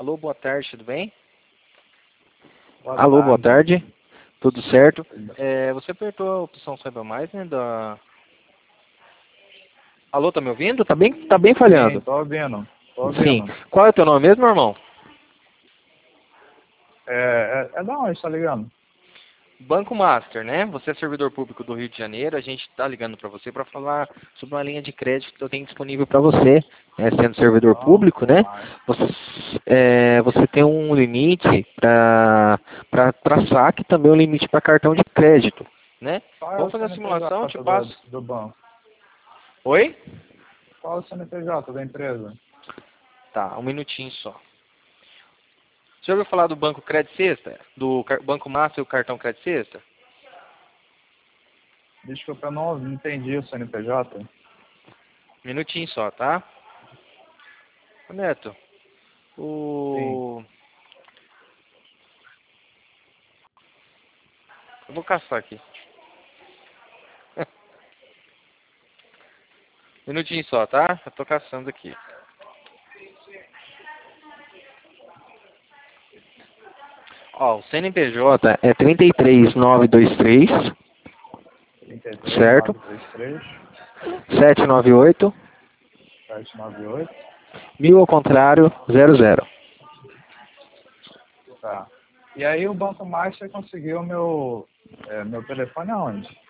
Alô, boa tarde, tudo bem? Alô, boa tarde. Tudo certo? Você apertou a opção Saiba Mais, né? Alô, tá me ouvindo? Tá bem falhando. Sim, tô ouvindo. Sim. Qual é o teu nome mesmo, meu irmão? É da onde tá ligando? Banco Master, né? Você é servidor público do Rio de Janeiro. A gente está ligando para você para falar sobre uma linha de crédito que eu tenho disponível para você. Sendo servidor público, né? Você tem um limite para saque e também um limite para cartão de crédito, né? Vamos fazer a simulação, te passo. Do banco. Oi? Qual é o CNPJ da empresa? Tá, um minutinho só. Você já ouviu falar do Banco Crédito Sexta? Do Banco Master e o cartão Crédito Sexta? Desculpa, eu não entendi o CNPJ. Minutinho só, tá? Ô, Neto, Sim. eu vou caçar aqui. Minutinho só, tá? Eu tô caçando aqui. Ó, o CNPJ é 33923, 33 certo? 933 798 798. 1000 ao contrário, 00. Tá. E aí o Banco Master conseguiu meu telefone aonde?